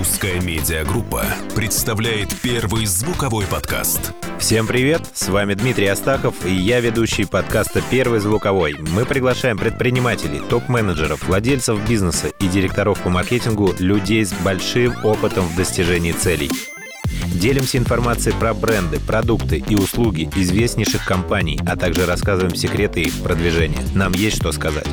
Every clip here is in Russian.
Русская медиагруппа представляет первый звуковой подкаст. Всем привет, с вами Дмитрий Астахов, и я ведущий подкаста «Первый звуковой». Мы приглашаем предпринимателей, топ-менеджеров, владельцев бизнеса и директоров по маркетингу, людей с большим опытом в достижении целей. Делимся информацией про бренды, продукты и услуги известнейших компаний, а также рассказываем секреты их продвижения. Нам есть что сказать.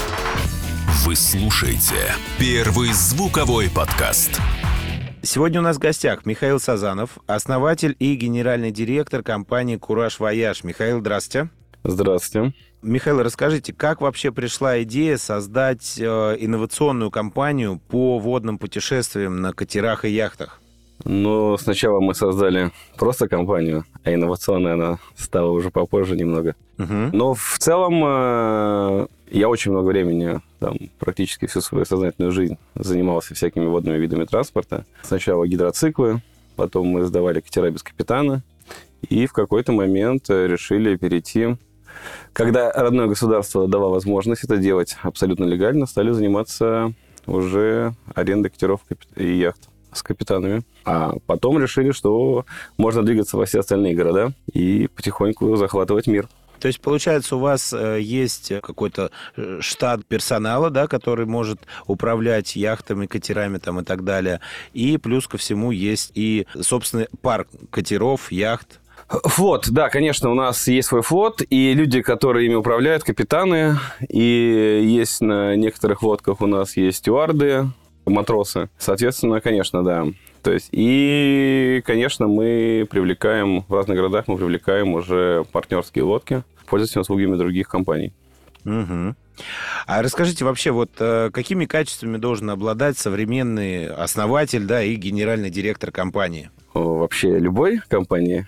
Вы слушаете первый звуковой подкаст. Сегодня у нас в гостях Михаил Сазанов, основатель и генеральный директор компании «Кураж Вояж». Михаил, здравствуйте. Здравствуйте. Михаил, расскажите, как вообще пришла идея создать инновационную компанию по водным путешествиям на катерах и яхтах? Ну, сначала мы создали просто компанию, а инновационная она стала уже попозже немного. Но в целом я очень много времени, практически всю свою сознательную жизнь занимался всякими водными видами транспорта. Сначала гидроциклы, потом мы сдавали катера без капитана, и в какой-то момент решили перейти. Когда родное государство дало возможность это делать абсолютно легально, стали заниматься уже арендой катеров и яхт с капитанами. А потом решили, что можно двигаться во все остальные города и потихоньку захватывать мир. То есть, получается, у вас есть какой-то штат персонала, да, который может управлять яхтами, катерами и так далее. И плюс ко всему есть и собственный парк катеров, яхт. Флот, да, конечно, у нас есть свой флот, и люди, которые ими управляют, капитаны, и есть на некоторых лодках у нас есть стюарды, матросы. Соответственно, конечно, да. То есть, и, конечно, мы привлекаем, в разных городах мы привлекаем уже партнерские лодки, пользуясь услугами других компаний. Угу. А расскажите вообще, какими качествами должен обладать современный основатель, да, и генеральный директор компании? Вообще любой компании?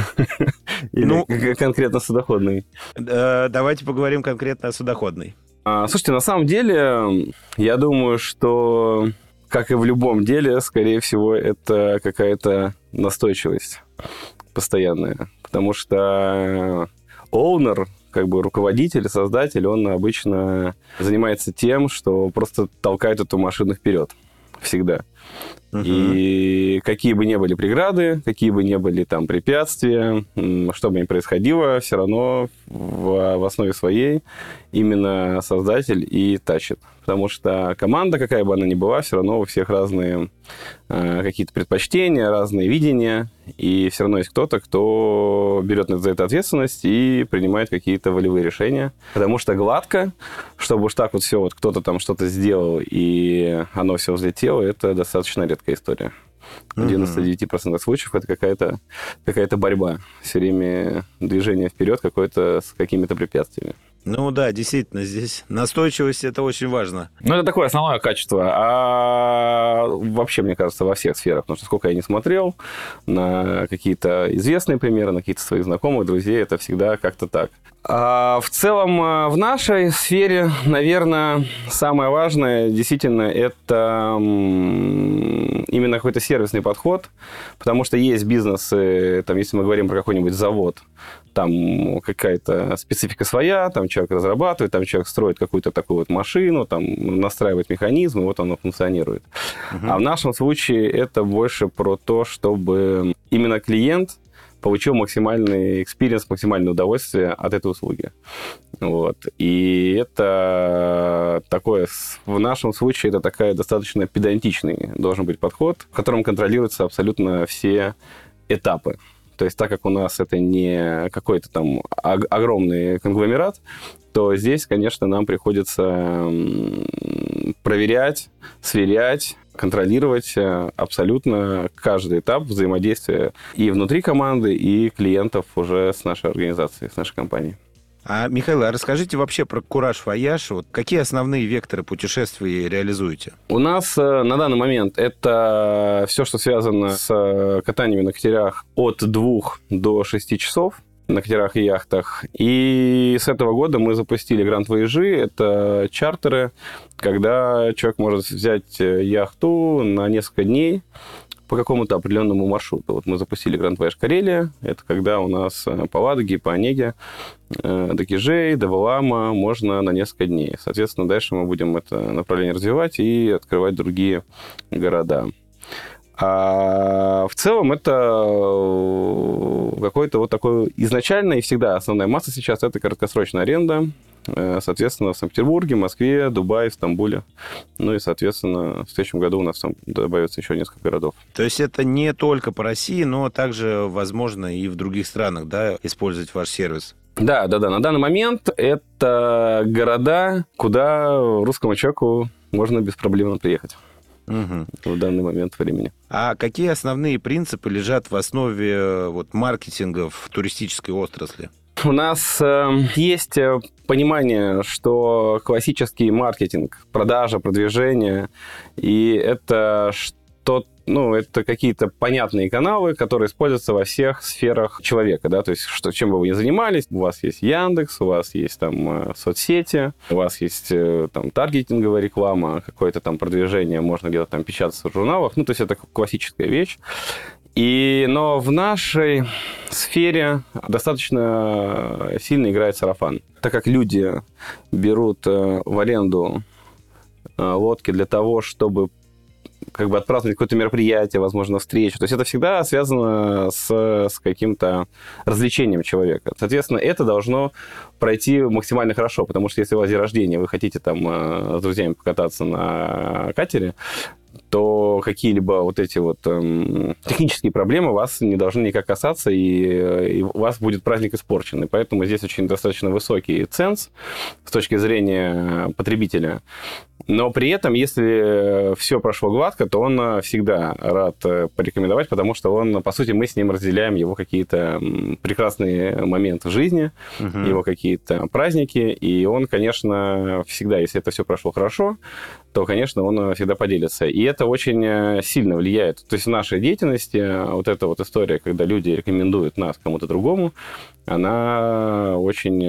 Или конкретно судоходной? Давайте поговорим конкретно о судоходной. Слушайте, на самом деле, я думаю, что, как и в любом деле, скорее всего, это какая-то настойчивость постоянная. Потому что оунер, руководитель, создатель, он обычно занимается тем, что просто толкает эту машину вперед. Всегда. И какие бы ни были преграды, какие бы ни были препятствия, что бы ни происходило, все равно в основе своей именно создатель и тащит. Потому что команда, какая бы она ни была, все равно у всех разные какие-то предпочтения, разные видения, и все равно есть кто-то, кто берет за это ответственность и принимает какие-то волевые решения. Потому что гладко, чтобы уж так все, кто-то что-то сделал, и оно все взлетело, это достаточно редкая история. В 99% случаев это какая-то борьба. Все время движение вперед какое-то с какими-то препятствиями. Ну да, действительно, здесь настойчивость – это очень важно. Ну, это такое основное качество. А вообще, мне кажется, во всех сферах. Потому что сколько я не смотрел на какие-то известные примеры, на каких-то своих знакомых, друзей, это всегда как-то так. А в целом, в нашей сфере, наверное, самое важное действительно это именно какой-то сервисный подход, потому что есть бизнесы, если мы говорим про какой-нибудь завод, там какая-то специфика своя, там человек разрабатывает, там человек строит какую-то такую машину, там настраивает механизм, и вот оно функционирует. А в нашем случае это больше про то, чтобы именно клиент получил максимальный экспириенс, максимальное удовольствие от этой услуги. И это такое, в нашем случае, это такая достаточно педантичный должен быть подход, в котором контролируются абсолютно все этапы. То есть, так как у нас это не какой-то огромный конгломерат, то здесь, конечно, нам приходится проверять, сверять, контролировать абсолютно каждый этап взаимодействия и внутри команды, и клиентов уже с нашей организацией, с нашей компанией. Михаил, расскажите вообще про «Кураж Вояж». Какие основные векторы путешествий реализуете? У нас на данный момент это все, что связано с катаниями на катерах от 2 до 6 часов на катерах и яхтах. И с этого года мы запустили гранд-вояжи. Это чартеры, когда человек может взять яхту на несколько дней по какому-то определенному маршруту. Мы запустили Grand Voyage Карелия. Это когда у нас по Ладоге, по Онеге, до Кижей, до Валаама можно на несколько дней. Соответственно, дальше мы будем это направление развивать и открывать другие города. А в целом это какой-то вот такой изначально и всегда основная масса сейчас – это краткосрочная аренда. Соответственно, в Санкт-Петербурге, Москве, Дубае, Стамбуле. Ну и, соответственно, в следующем году у нас там добавится еще несколько городов. То есть это не только по России, но также, возможно, и в других странах, да, использовать ваш сервис? Да. На данный момент это города, куда русскому человеку можно беспроблемно приехать. В данный момент времени. А какие основные принципы лежат в основе маркетинга в туристической отрасли? У нас есть понимание, что классический маркетинг, продажа, продвижение, и это это какие-то понятные каналы, которые используются во всех сферах человека, да, то есть чем бы вы ни занимались, у вас есть Яндекс, у вас есть там соцсети, у вас есть там таргетинговая реклама, какое-то там продвижение, можно где-то там печататься в журналах, то есть это классическая вещь. Но в нашей сфере достаточно сильно играет сарафан. Так как люди берут в аренду лодки для того, чтобы отпраздновать какое-то мероприятие, возможно, встречу. То есть это всегда связано с каким-то развлечением человека. Соответственно, это должно пройти максимально хорошо, потому что если у вас день рождения, вы хотите там с друзьями покататься на катере, то какие-либо вот эти технические проблемы вас не должны никак касаться, и у вас будет праздник испорчен. И поэтому здесь очень достаточно высокий ценз с точки зрения потребителя. Но при этом, если все прошло гладко, то он всегда рад порекомендовать, потому что по сути, мы с ним разделяем его какие-то прекрасные моменты в жизни, его какие-то праздники, и он, конечно, всегда, если это все прошло хорошо, то, конечно, он всегда поделится. И это очень сильно влияет. То есть в нашей деятельности вот эта вот история, когда люди рекомендуют нас кому-то другому, она очень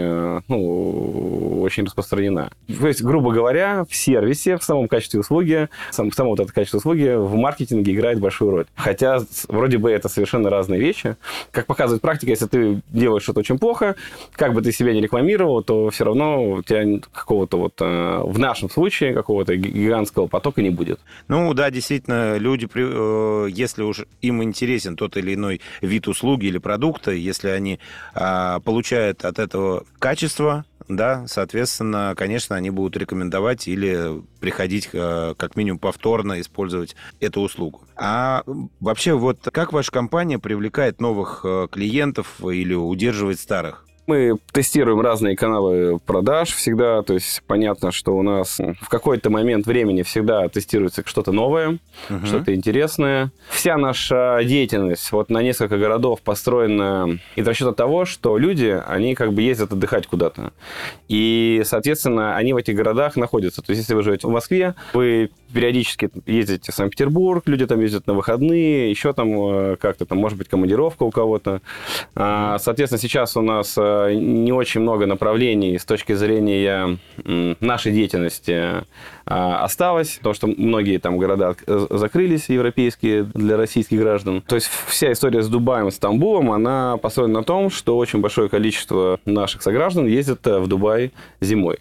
распространена. То есть, грубо говоря, в сервисе, в самом качестве услуги, само вот это качество услуги в маркетинге играет большую роль. Хотя, вроде бы, это совершенно разные вещи. Как показывает практика, если ты делаешь что-то очень плохо, как бы ты себя не рекламировал, то все равно у тебя какого-то в нашем случае, какого-то гигантского потока не будет. Да, действительно, люди, если уж им интересен тот или иной вид услуги или продукта, если они получают от этого качество, да, соответственно, конечно, они будут рекомендовать или приходить как минимум повторно использовать эту услугу. А вообще, как ваша компания привлекает новых клиентов или удерживает старых? Мы тестируем разные каналы продаж всегда, то есть понятно, что у нас в какой-то момент времени всегда тестируется что-то новое, что-то интересное. Вся наша деятельность на несколько городов построена из расчета того, что люди, они ездят отдыхать куда-то. И, соответственно, они в этих городах находятся. То есть если вы живете в Москве, вы периодически ездите в Санкт-Петербург, люди там ездят на выходные, еще там как-то там, может быть, командировка у кого-то. Соответственно, сейчас у нас не очень много направлений с точки зрения нашей деятельности осталось, потому что многие там города закрылись, европейские, для российских граждан. То есть вся история с Дубаем и Стамбулом, она построена на том, что очень большое количество наших сограждан ездят в Дубай зимой.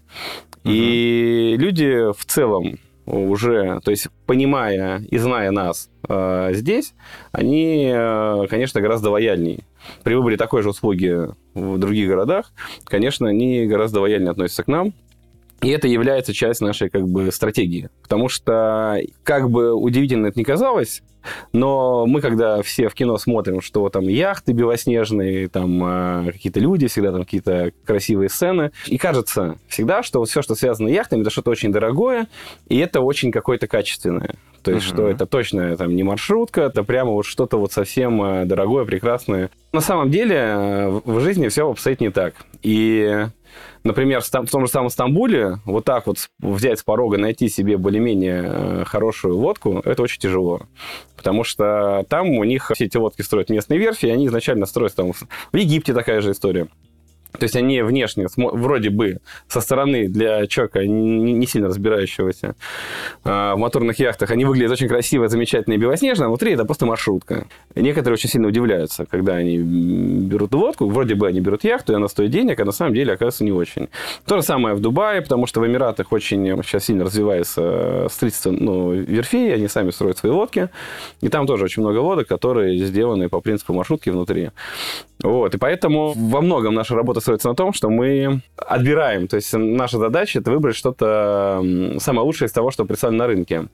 И люди в целом уже, то есть понимая и зная нас здесь, они, конечно, гораздо лояльнее. При выборе такой же услуги в других городах, конечно, они гораздо лояльнее относятся к нам. И это является частью нашей стратегии. Потому что, как бы удивительно это ни казалось, но мы, когда все в кино смотрим, что там яхты белоснежные, там какие-то люди, всегда там какие-то красивые сцены, и кажется всегда, что все, что связано с яхтами, это что-то очень дорогое, и это очень какое-то качественное. То есть, что это точно там не маршрутка, это прямо что-то совсем дорогое, прекрасное. На самом деле в жизни все обстоит не так. И, например, в том же самом Стамбуле так взять с порога, найти себе более-менее хорошую лодку, это очень тяжело. Потому что там у них все эти лодки строят местные верфи, и они изначально строят там... В Египте такая же история. То есть они внешне, вроде бы, со стороны для человека, не сильно разбирающегося в моторных яхтах, они выглядят очень красиво, замечательно и белоснежно, а внутри это просто маршрутка. Некоторые очень сильно удивляются, когда они берут лодку, вроде бы они берут яхту, и она стоит денег, а на самом деле, оказывается, не очень. То же самое в Дубае, потому что в Эмиратах очень сейчас сильно развивается строительство верфей, они сами строят свои лодки, и там тоже очень много лодок, которые сделаны по принципу маршрутки внутри. Вот, и поэтому во многом наша работа строится на том, что мы отбираем, то есть наша задача – это выбрать что-то самое лучшее из того, что представлено на рынке.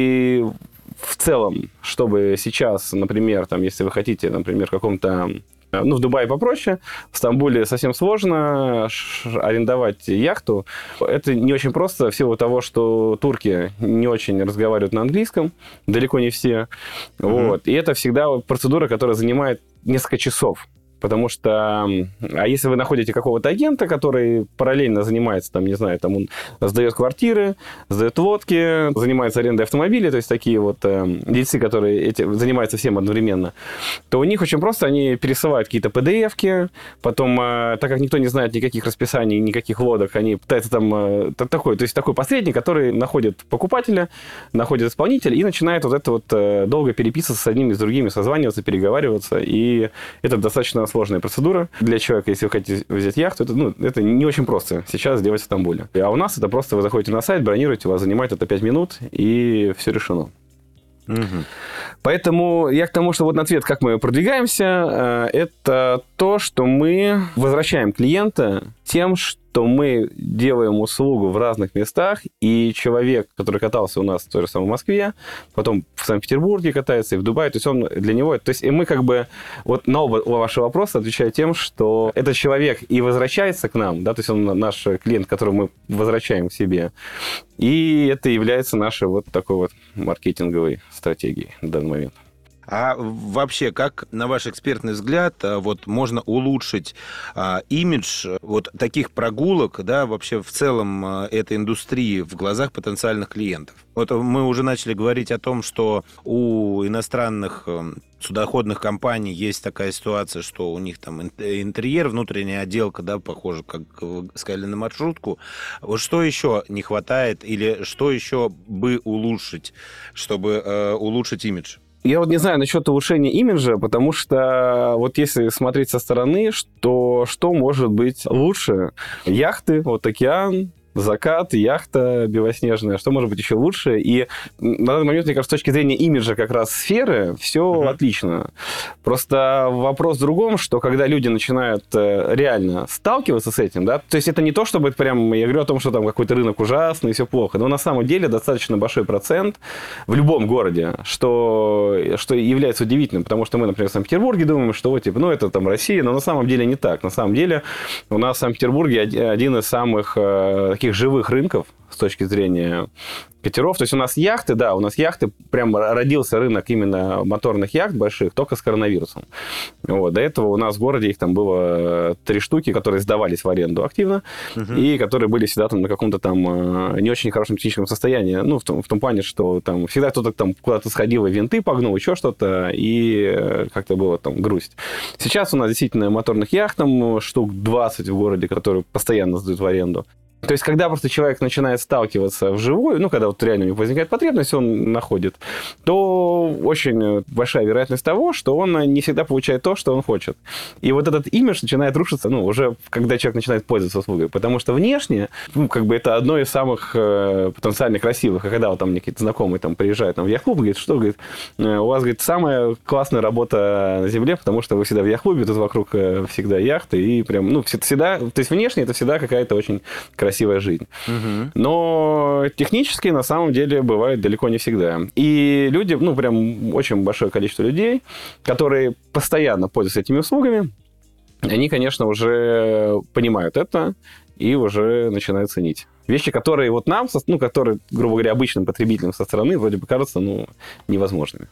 И в целом, чтобы сейчас, например, там, если вы хотите, например, в каком-то... в Дубае попроще, в Стамбуле совсем сложно арендовать яхту. Это не очень просто в силу того, что турки не очень разговаривают на английском, далеко не все. Вот. И это всегда процедура, которая занимает несколько часов. Потому что, а если вы находите какого-то агента, который параллельно занимается, там, не знаю, там он сдает квартиры, сдает лодки, занимается арендой автомобилей, то есть такие вот дельцы, которые занимаются всем одновременно, то у них очень просто, они пересылают какие-то PDF-ки, потом, так как никто не знает никаких расписаний, никаких лодок, они пытаются там такой посредник, который находит покупателя, находит исполнителя и начинает вот это вот долго переписываться с одними, с другими, созваниваться, переговариваться, и это достаточно сложная процедура для человека, если вы хотите взять яхту. Это не очень просто сейчас сделать в Стамбуле. А у нас это просто вы заходите на сайт, бронируете, у вас занимает это 5 минут, и все решено. Угу. Поэтому я к тому, что вот ответ, как мы продвигаемся, это то, что мы возвращаем клиента тем, что мы делаем услугу в разных местах, и человек, который катался у нас в той же самой Москве, потом в Санкт-Петербурге катается и в Дубае, то есть он для него... То есть мы как бы вот на оба ваши вопросы отвечаю тем, что этот человек и возвращается к нам, да, то есть он наш клиент, которого мы возвращаем к себе, и это является нашей вот такой вот маркетинговой стратегией в данный момент. А вообще, как, на ваш экспертный взгляд, вот можно улучшить имидж вот таких прогулок, да, вообще в целом этой индустрии в глазах потенциальных клиентов? Вот мы уже начали говорить о том, что у иностранных судоходных компаний есть такая ситуация, что у них там интерьер, внутренняя отделка, да, похоже, как вы сказали, на маршрутку. Вот что еще не хватает или что еще бы улучшить, чтобы улучшить имидж? Я вот не знаю насчет улучшения имиджа, потому что вот если смотреть со стороны, что может быть лучше? Яхты, вот океан, закат, яхта белоснежная, что может быть еще лучше? И на данный момент, мне кажется, с точки зрения имиджа как раз сферы, все отлично. Просто вопрос в другом, что когда люди начинают реально сталкиваться с этим, да, то есть это не то, чтобы прям, я говорю о том, что там какой-то рынок ужасный и все плохо, но на самом деле достаточно большой процент в любом городе, что является удивительным, потому что мы, например, в Санкт-Петербурге думаем, что вот, типа, это там Россия, но на самом деле не так. На самом деле у нас в Санкт-Петербурге один из самых таких живых рынков с точки зрения катеров. То есть у нас яхты, прям родился рынок именно моторных яхт больших только с коронавирусом. Вот. До этого у нас в городе их там было 3 штуки, которые сдавались в аренду активно, и которые были всегда там на каком-то там не очень хорошем техническом состоянии. Ну, в том плане, что там всегда кто-то там куда-то сходил и винты погнул, еще что-то, и как-то было там грусть. Сейчас у нас действительно моторных яхт там штук 20 в городе, которые постоянно сдают в аренду. То есть, когда просто человек начинает сталкиваться вживую, когда вот реально у него возникает потребность, он находит, то очень большая вероятность того, что он не всегда получает то, что он хочет. И вот этот имидж начинает рушиться, уже когда человек начинает пользоваться услугой. Потому что внешне, это одно из самых потенциально красивых. А когда вот там какие-то знакомые там приезжают в яхт-клуб, говорит, что, говорит, у вас, говорит, самая классная работа на земле, потому что вы всегда в яхт-клубе, тут вокруг всегда яхты, и прям, всегда, то есть внешне это всегда какая-то очень красивая жизнь. Но технически, на самом деле, бывает далеко не всегда. И люди, прям очень большое количество людей, которые постоянно пользуются этими услугами, они, конечно, уже понимают это и уже начинают ценить. Вещи, которые вот нам, которые, грубо говоря, обычным потребителям со стороны, вроде бы кажутся, невозможными.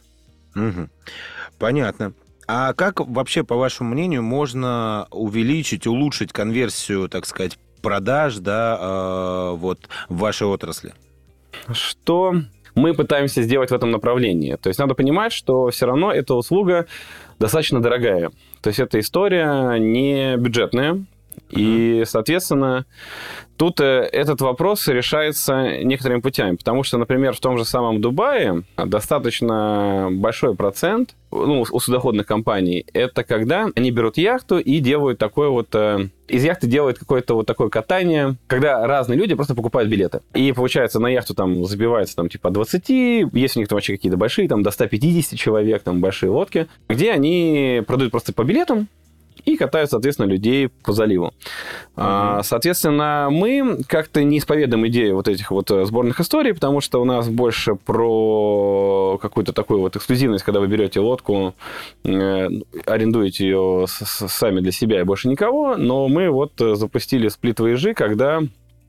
Понятно. А как вообще, по вашему мнению, можно увеличить, улучшить конверсию, так сказать, продаж, вот в вашей отрасли? Что мы пытаемся сделать в этом направлении? То есть надо понимать, что все равно эта услуга достаточно дорогая. То есть эта история не бюджетная. И, соответственно, тут этот вопрос решается некоторыми путями. Потому что, например, в том же самом Дубае достаточно большой процент у судоходных компаний, это когда они берут яхту и делают такое вот... Из яхты делают какое-то вот такое катание, когда разные люди просто покупают билеты. И, получается, на яхту там забивается там типа 20, есть у них там вообще какие-то большие, там до 150 человек, там большие лодки, где они продают просто по билетам, и катают, соответственно, людей по заливу. Соответственно, мы как-то не исповедуем идею вот этих вот сборных историй, потому что у нас больше про какую-то такую вот эксклюзивность, когда вы берете лодку, арендуете ее сами для себя и больше никого, но мы вот запустили сплит-вояжи, когда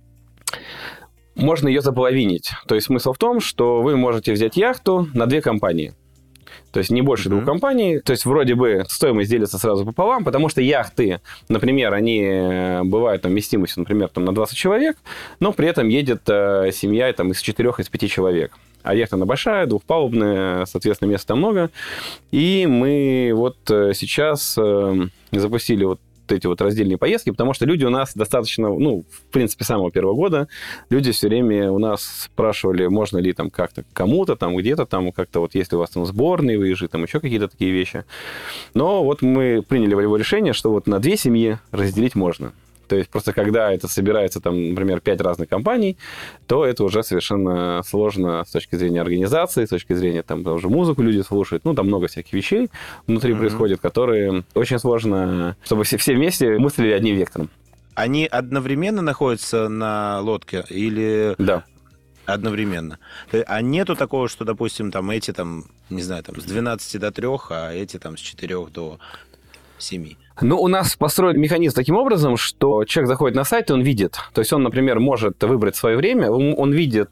можно ее заполовинить. То есть смысл в том, что вы можете взять яхту на 2 компании. То есть не больше 2 компаний. То есть вроде бы стоимость делится сразу пополам, потому что яхты, например, они бывают там вместимостью, например, там, на 20 человек, но при этом едет семья там, из 4-5 человек. А яхта она большая, двухпалубная, соответственно, места там много. И мы вот сейчас запустили вот эти вот раздельные поездки, потому что люди у нас достаточно, в принципе, с самого первого года, люди все время у нас спрашивали, можно ли там как-то кому-то там, где-то там, как-то вот, если у вас там сборные выезжают, там еще какие-то такие вещи. Но вот мы приняли волевое решение, что вот на 2 семьи разделить можно. То есть просто когда это собирается, там, например, 5 разных компаний, то это уже совершенно сложно с точки зрения организации, с точки зрения, там, уже музыку люди слушают. Там много всяких вещей внутри происходит, которые очень сложно, чтобы все вместе мыслили одним вектором. Они одновременно находятся на лодке или... Да. Одновременно. А нету такого, что, допустим, там эти, там, не знаю, там, с 12 до 3, а эти там с 4 до 7? У нас построен механизм таким образом, что человек заходит на сайт, и он видит. То есть он, например, может выбрать свое время, он видит...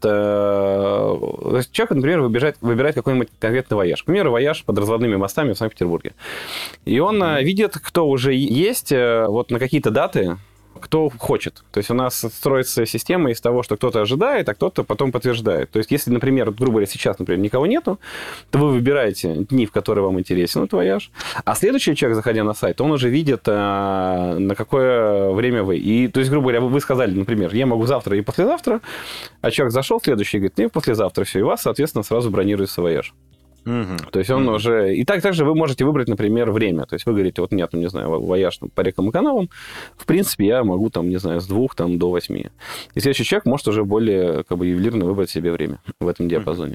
То есть человек, например, выбирает какой-нибудь конкретный вояж. К примеру, вояж под разводными мостами в Санкт-Петербурге. И он видит, кто уже есть, вот на какие-то даты, кто хочет. То есть у нас строится система из того, что кто-то ожидает, а кто-то потом подтверждает. То есть если, например, грубо говоря, сейчас, например, никого нету, то вы выбираете дни, в которые вам интересен этот вояж, а следующий человек, заходя на сайт, он уже видит, на какое время вы. И, то есть, грубо говоря, вы сказали, например, я могу завтра и послезавтра, а человек зашел следующий и говорит, нет, послезавтра все, и у вас, соответственно, сразу бронируется вояж. То есть он уже... И также вы можете выбрать, например, время. То есть вы говорите, вот нет, не знаю, вояж по рекам и каналам. В принципе, я могу, там, не знаю, с 2 до 8. И следующий человек может уже более ювелирно выбрать себе время в этом диапазоне.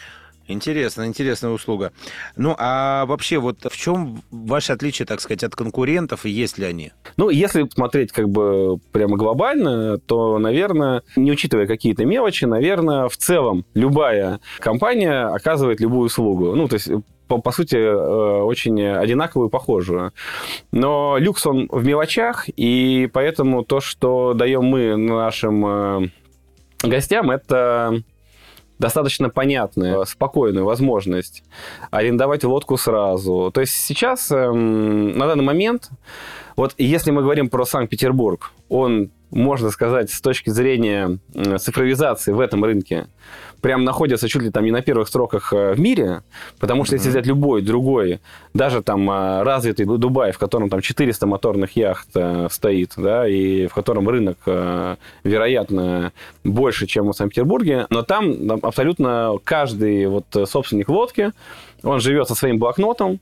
Интересная услуга. А вообще, вот в чем ваше отличие, так сказать, от конкурентов, и есть ли они? Если смотреть прямо глобально, то, наверное, не учитывая какие-то мелочи, наверное, в целом любая компания оказывает любую услугу. То есть, по сути, очень одинаковую и похожую. Но люкс, он в мелочах, и поэтому то, что даем мы нашим гостям, это... достаточно понятная, спокойная возможность арендовать лодку сразу. То есть сейчас, на данный момент, вот если мы говорим про Санкт-Петербург, он, можно сказать, с точки зрения цифровизации в этом рынке, прям находится чуть ли там не на первых строках в мире, потому что если взять любой другой, даже там развитый Дубай, в котором там 400 моторных яхт стоит, да, и в котором рынок, вероятно, больше, чем в Санкт-Петербурге, но там абсолютно каждый вот собственник лодки, он живет со своим блокнотом,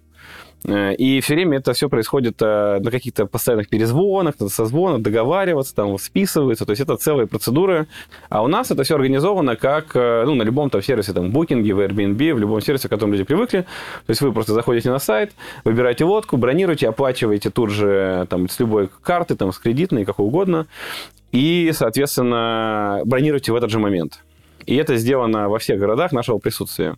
и все время это все происходит на каких-то постоянных перезвонах, созвонах, договариваться, там списываются. То есть это целые процедуры. А у нас это все организовано как на любом там сервисе, там, Booking, в Airbnb, в любом сервисе, к которому люди привыкли. То есть вы просто заходите на сайт, выбираете лодку, бронируете, оплачиваете тут же там, с любой карты, там, с кредитной, какой угодно. И, соответственно, бронируете в этот же момент. И это сделано во всех городах нашего присутствия.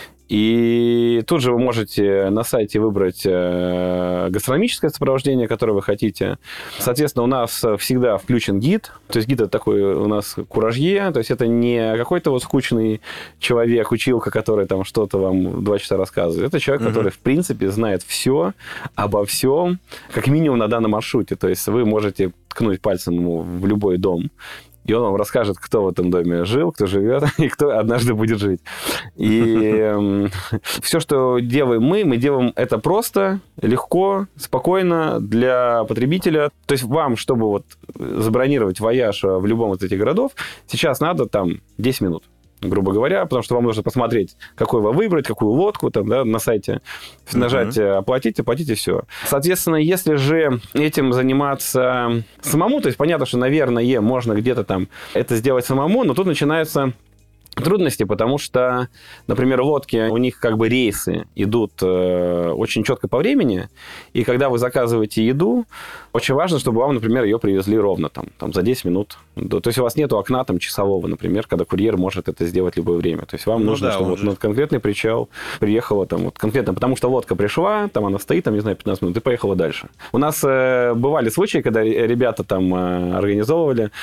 И тут же вы можете на сайте выбрать гастрономическое сопровождение, которое вы хотите. Соответственно, у нас всегда включен гид. То есть гид – это такой у нас куражье. То есть это не какой-то вот скучный человек, училка, который там что-то вам 2 часа рассказывает. Это человек, который, в принципе, знает все обо всем, как минимум на данном маршруте. То есть вы можете ткнуть пальцем ему в любой дом и он вам расскажет, кто в этом доме жил, кто живет, и кто однажды будет жить. И все, что делаем мы делаем это просто, легко, спокойно для потребителя. То есть вам, чтобы вот забронировать вояж в любом из этих городов, сейчас надо там 10 минут, грубо говоря, потому что вам нужно посмотреть, какой вы выбрать, какую лодку там, да, на сайте, нажать оплатить и все. Соответственно, если же этим заниматься самому, то есть понятно, что, наверное, можно где-то там это сделать самому, но тут начинаются трудности, потому что, например, лодки, у них как бы рейсы идут очень четко по времени, и когда вы заказываете еду, очень важно, чтобы вам, например, ее привезли ровно там за 10 минут. То есть у вас нет окна там часового, например, когда курьер может это сделать в любое время. То есть вам нужно, чтобы вот на конкретный причал приехала там вот конкретно, потому что лодка пришла, там она стоит, там, не знаю, 15 минут, и поехала дальше. У нас бывали случаи, когда ребята там организовывали,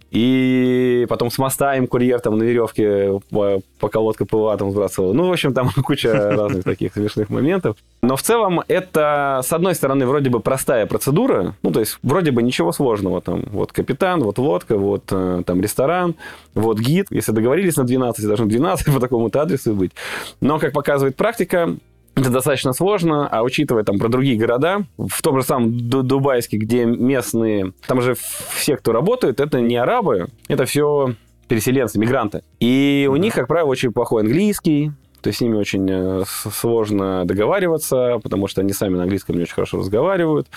и потом с моста им курьер там на веревке, пока лодка плыла, там сбрасывал. Ну, в общем, там куча разных таких смешных моментов. Но в целом это, с одной стороны, вроде бы простая процедура, ну, то есть вроде бы ничего сложного. Там вот капитан, вот лодка, вот там ресторан, вот гид. Если договорились на 12, должны 12 по такому-то адресу быть. Но, как показывает практика, это достаточно сложно, а учитывая там про другие города, в том же самом Дубайске, где местные, там же все, кто работает, это не арабы, это все переселенцы, мигранты. И у них, как правило, очень плохой английский, то есть с ними очень сложно договариваться, потому что они сами на английском не очень хорошо разговаривают.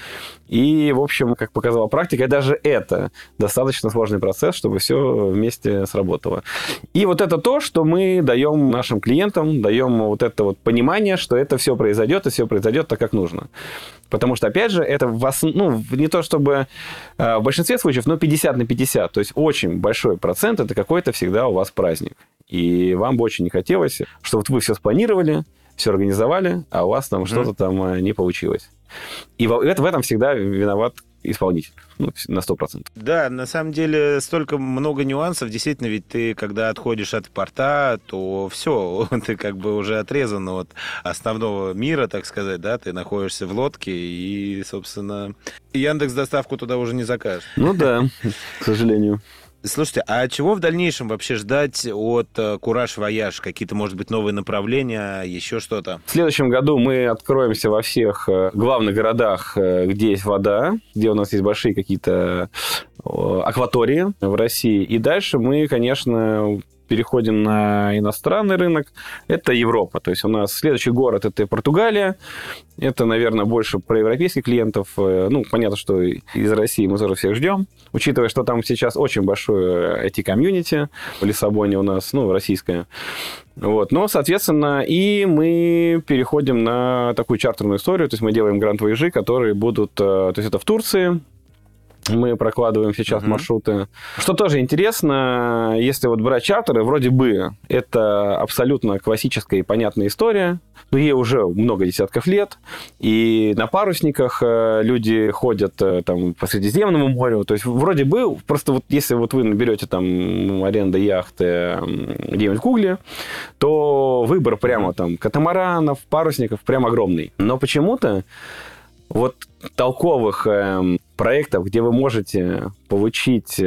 И, в общем, как показала практика, даже это достаточно сложный процесс, чтобы все вместе сработало. И вот это то, что мы даем нашим клиентам, даем вот это вот понимание, что это все произойдет, и все произойдет так, как нужно. Потому что, опять же, это не то чтобы в большинстве случаев, но 50 на 50. То есть очень большой процент, это какой-то всегда у вас праздник. И вам бы очень не хотелось, что вот вы все спланировали, все организовали, а у вас там что-то там не получилось. И в этом всегда виноват исполнитель. На 100%. Да, на самом деле столько много нюансов. Действительно, ведь ты, когда отходишь от порта, то все, ты как бы уже отрезан от основного мира, так сказать, да, ты находишься в лодке, и, собственно, Яндекс.Доставку туда уже не закажешь. Ну да, к сожалению. Слушайте, а чего в дальнейшем вообще ждать от Кураж Вояж? Какие-то, может быть, новые направления, еще что-то? В следующем году мы откроемся во всех главных городах, где есть вода, где у нас есть большие какие-то акватории в России. И дальше мы, конечно, переходим на иностранный рынок. Это Европа. То есть у нас следующий город – это Португалия. Это, наверное, больше про европейских клиентов. Ну, понятно, что из России мы тоже всех ждем. Учитывая, что там сейчас очень большое IT-комьюнити. В Лиссабоне у нас, российское. Вот. Но, соответственно, и мы переходим на такую чартерную историю. То есть мы делаем гранд-вояжи, которые будут... То есть это в Турции. Мы прокладываем сейчас маршруты. Что тоже интересно, если вот брать чартеры, вроде бы это абсолютно классическая и понятная история, но ей уже много десятков лет, и на парусниках люди ходят там по Средиземному морю, то есть вроде бы, просто вот если вот вы наберете там аренда яхты где-нибудь в Гугле, то выбор прямо там катамаранов, парусников прям огромный. Но почему-то вот толковых проектов, где вы можете получить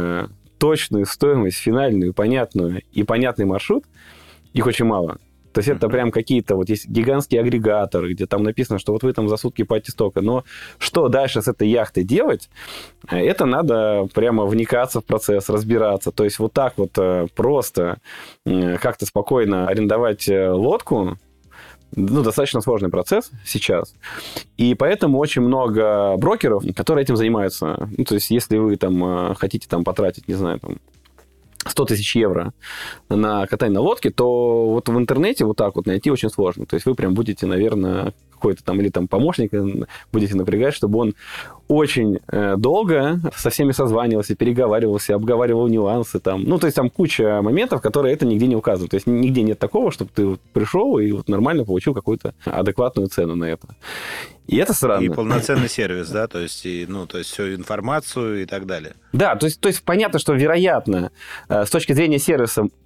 точную стоимость, финальную, понятную и понятный маршрут, их очень мало. То есть это прям какие-то, вот есть гигантские агрегаторы, где там написано, что вот вы там за сутки платите столько. Но что дальше с этой яхтой делать, это надо прямо вникаться в процесс, разбираться. То есть вот так вот просто как-то спокойно арендовать лодку, достаточно сложный процесс сейчас. И поэтому очень много брокеров, которые этим занимаются. То есть, если вы там хотите там потратить, не знаю, там 100 тысяч евро на катание на лодке, то вот в интернете вот так вот найти очень сложно. То есть, вы прям будете, наверное, какой-то там или там помощника будете напрягать, чтобы он очень долго со всеми созванивался, переговаривался, обговаривал нюансы там. То есть там куча моментов, которые это нигде не указывают. То есть нигде нет такого, чтобы ты пришел и вот нормально получил какую-то адекватную цену на это. И это странно. И полноценный сервис, да, то есть, то есть всю информацию и так далее. Да, то есть понятно, что, вероятно, с точки зрения сервиса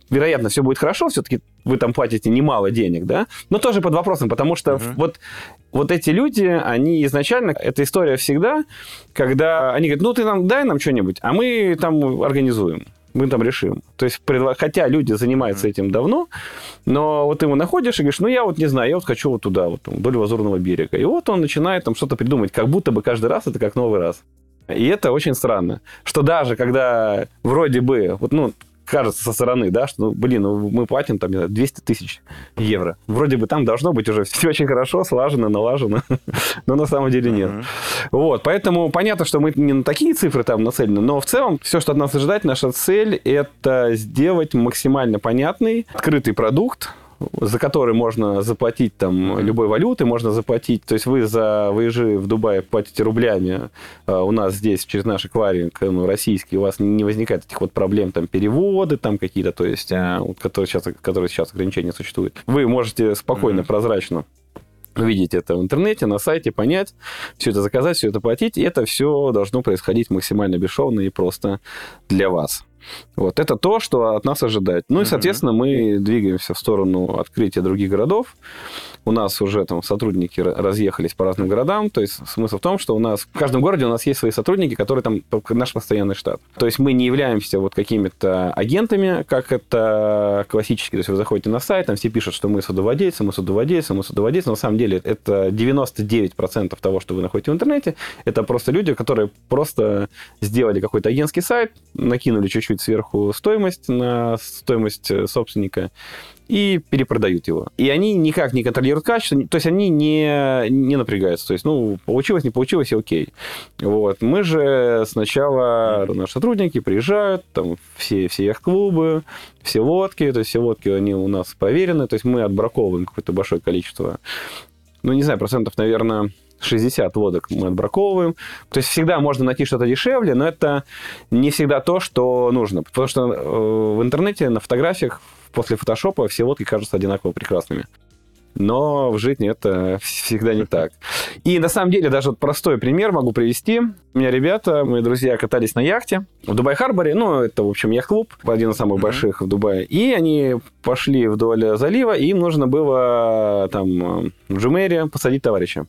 вероятно, все будет хорошо, все-таки вы там платите немало денег, да, но тоже под вопросом, потому что вот эти люди, они изначально, эта история всегда, когда они говорят, ты дай нам что-нибудь, а мы там организуем. Мы там решим. То есть, хотя люди занимаются этим давно, но вот ты его находишь и говоришь, я вот не знаю, я вот хочу вот туда, вот вдоль Лазурного берега. И вот он начинает там что-то придумать, как будто бы каждый раз это как новый раз. И это очень странно, что даже когда вроде бы, кажется со стороны, да, что, мы платим там 200 тысяч евро. Вроде бы там должно быть уже все очень хорошо, слажено, налажено, но на самом деле нет. Вот, поэтому понятно, что мы не на такие цифры там нацелены, но в целом все, что от нас ожидать, наша цель – это сделать максимально понятный, открытый продукт, за который можно заплатить там любой валютой, можно заплатить, то есть вы за выезжи в Дубай платите рублями, у нас здесь через наш эквайринг российский, у вас не возникает этих вот проблем, там переводы там какие-то, то есть, которые сейчас ограничения существуют. Вы можете спокойно, прозрачно увидеть это в интернете, на сайте, понять, все это заказать, все это платить, и это все должно происходить максимально бесшовно и просто для вас. Вот это то, что от нас ожидать. И, соответственно, мы двигаемся в сторону открытия других городов. У нас уже там сотрудники разъехались по разным городам. То есть смысл в том, что у нас в каждом городе у нас есть свои сотрудники, которые там наш постоянный штат. То есть мы не являемся вот какими-то агентами, как это классически. То есть вы заходите на сайт, там все пишут, что мы судовладельцы. На самом деле это 99% того, что вы находите в интернете. Это просто люди, которые просто сделали какой-то агентский сайт, накинули чуть-чуть сверху стоимость на стоимость собственника и перепродают его. И они никак не контролируют качество, то есть они не напрягаются. То есть, получилось, не получилось, и окей. Вот. Мы же сначала, наши сотрудники приезжают, там все яхт-клубы, все лодки, то есть все лодки, они у нас проверены, то есть мы отбраковываем какое-то большое количество, не знаю, процентов, наверное, 60 лодок мы отбраковываем. То есть всегда можно найти что-то дешевле, но это не всегда то, что нужно. Потому что в интернете, на фотографиях, после фотошопа все лодки кажутся одинаково прекрасными. Но в жизни это всегда не так. И на самом деле даже простой пример могу привести. У меня ребята, мои друзья, катались на яхте в Дубай-Харборе. Это, в общем, яхт-клуб, один из самых больших в Дубае. И они пошли вдоль залива, и им нужно было там в Джумейре посадить товарища.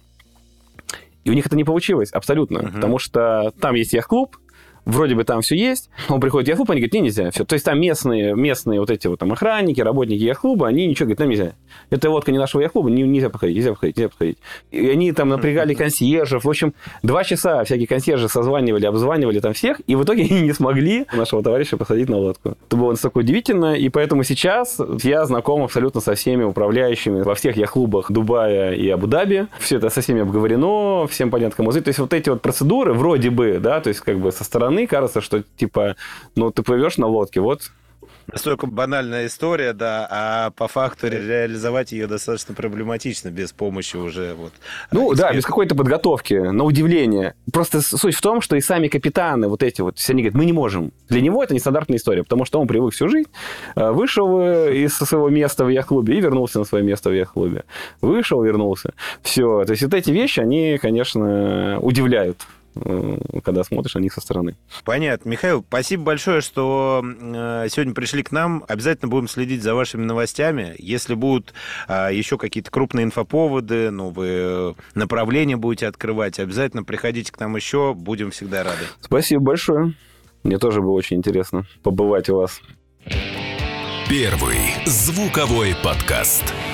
И у них это не получилось абсолютно, потому что там есть яхт-клуб, вроде бы там все есть, он приходит в яхт-клуб, они говорят, нельзя, все. То есть там местные вот эти вот там охранники, работники яхт-клуба, они ничего говорят, нам нельзя. Это лодка не нашего яхт-клуба, нельзя подходить. И они там напрягали консьержев. В общем, 2 часа всякие консьержи созванивали, обзванивали там всех, и в итоге они не смогли нашего товарища посадить на лодку. Это было настолько удивительно, и поэтому сейчас я знаком абсолютно со всеми управляющими во всех яхт-клубах Дубая и Абу-Даби. Все это со всеми обговорено, всем понятно, кому звонить. То есть вот эти вот процедуры вроде бы, да, то есть как бы со стороны кажется, что типа, ты плывешь на лодке, вот. Настолько банальная история, да, а по факту реализовать ее достаточно проблематично без помощи уже вот. Да, без какой-то подготовки, на удивление. Просто суть в том, что и сами капитаны вот эти вот, все они говорят, мы не можем. Для него это нестандартная история, потому что он привык всю жизнь, вышел из своего места в яхт-клубе и вернулся на свое место в яхт-клубе. Вышел, вернулся. Все. То есть вот эти вещи, они, конечно, удивляют, когда смотришь на них со стороны. Понятно. Михаил, спасибо большое, что сегодня пришли к нам. Обязательно будем следить за вашими новостями. Если будут еще какие-то крупные инфоповоды, новые направления будете открывать, обязательно приходите к нам еще. Будем всегда рады. Спасибо большое. Мне тоже было очень интересно побывать у вас. Первый звуковой подкаст.